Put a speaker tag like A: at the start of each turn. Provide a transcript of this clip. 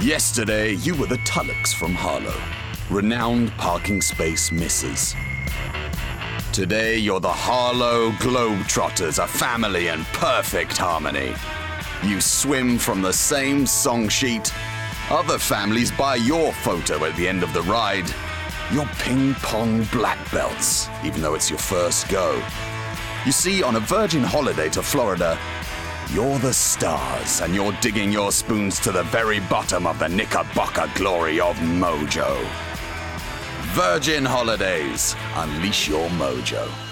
A: Yesterday, you were the Tullocks from Harlow, renowned parking space missers. Today, you're the Harlow Globetrotters, a family in perfect harmony. You swim from the same song sheet. Other families buy your photo at the end of the ride. You're ping-pong black belts, even though it's your first go. You see, on a Virgin holiday to Florida, you're the stars, and you're digging your spoons to the very bottom of the Knickerbocker glory of mojo. Virgin Holidays. Unleash your mojo.